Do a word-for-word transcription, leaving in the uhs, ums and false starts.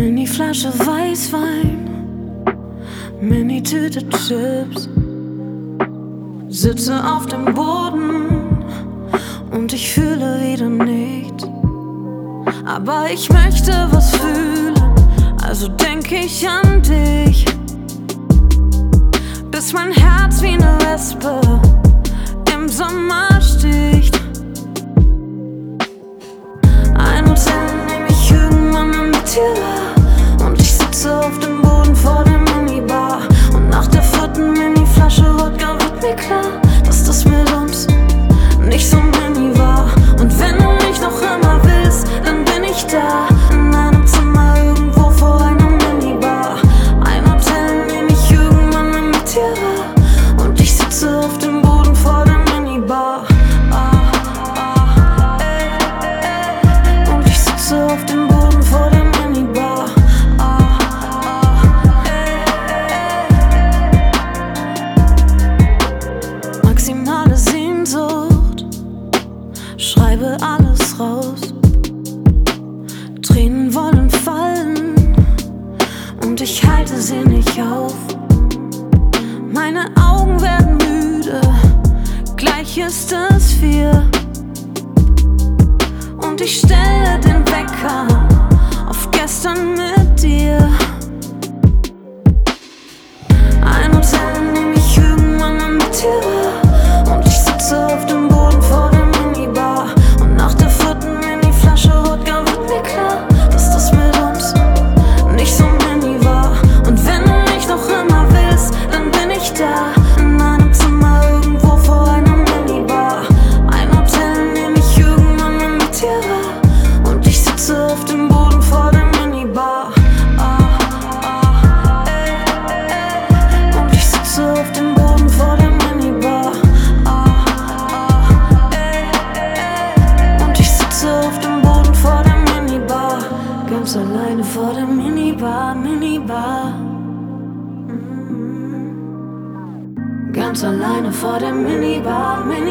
Mini-Flasche Weißwein, Mini-Tüte Chips. Sitze auf dem Boden und ich fühle wieder nichts. Aber ich möchte was fühlen, also denk ich an dich. Bis mein Herz wie eine Wespe im Sommer sticht. Ein Hotel, in dem ich irgendwann mit dir war, und ich sitze auf dem Boden vor der Minibar. Und nach der vierten Mini-Flasche Wodka wird mir klar, dass das mit uns nicht so mini war. Und wenn du mich noch immer willst, dann bin ich da, in einem Zimmer irgendwo vor einer Minibar. Ein Hotel, in dem ich irgendwann mit dir war, und ich sitze auf dem Boden vor der Minibar. Ah, ah, ey, ey. Und ich sitze auf dem Boden vor der Minibar. Ah, ah, ey, ey. Maximale Sehnsucht, schreibe alles raus. Tränen wollen fallen und ich halte sie nicht auf. Meine Augen werden müde, gleich ist es vier. Und ich stelle den Wecker auf gestern mit dir. Ein Hotel, in dem ich irgendwann mit dir war, und ich sitze auf dem Boden vor der Minibar. Und nach der vierten Mini-Flasche Wodka wird mir klar, dass das mit uns nicht so mini war. Und wenn du mich noch immer willst, dann bin ich da, in einem Zimmer irgendwo vor einer Minibar. Ein Hotel, in dem ich irgendwann mit dir war, und ich sitze auf dem Boden vor der Minibar. Ah, ah, ey, ey. Und ich sitze auf dem Boden vor der Minibar. Ah, ah, ey, ey. Und ich sitze auf dem Boden vor der Minibar. Ganz alleine vor der Minibar, Minibar. Mm. Ganz alleine vor der Minibar, Minibar.